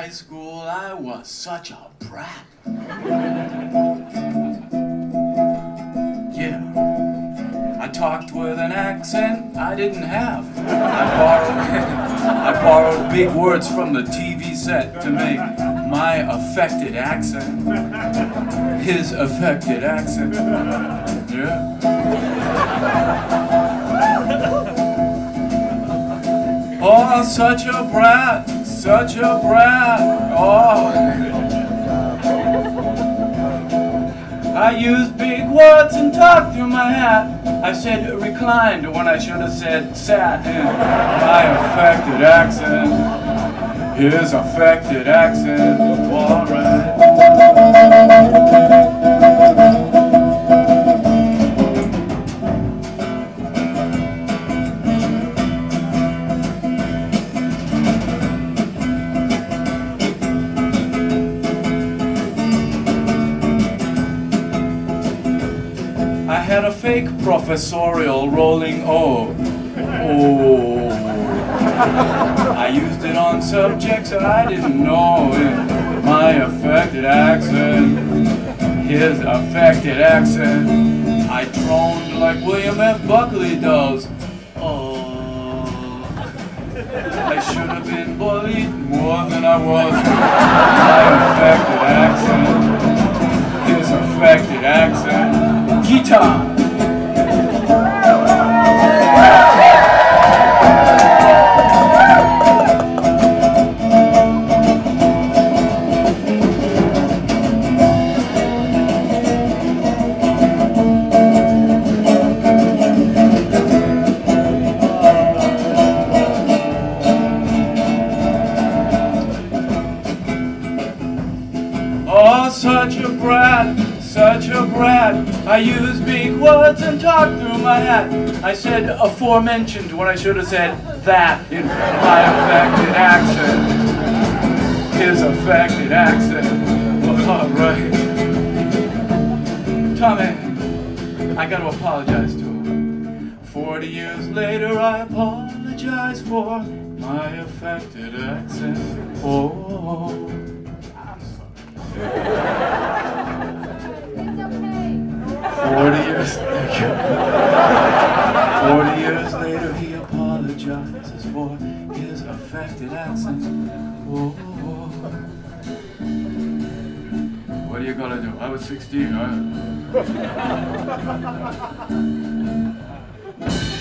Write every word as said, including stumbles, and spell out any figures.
high school, I was such a brat. Yeah. I talked with an accent I didn't have. I borrowed, I borrowed big words from the T V set to make my affected accent his affected accent. Yeah. Oh, such a brat, such a brat. Oh. I used big words and talked through my hat. I said reclined when I should have said sat in my affected accent. His affected accent. All right. I had a fake professorial rolling O. Oh. I used it on subjects that I didn't know in my affected accent, his affected accent. I droned like William F. Buckley does. Oh. I should have been bullied more than I was. My affected accent, his affected accent. Guitar. Oh, such a brat, such a brat. I used big words and talked through my hat. I said aforementioned when I should have said that in my affected accent. His affected accent. All right. Tommy, I got to apologize to him. Forty years later, I apologize for my affected accent. Oh. Forty years, forty years later, he apologizes for his affected accent. Oh, what are you gonna do? I was sixteen, huh?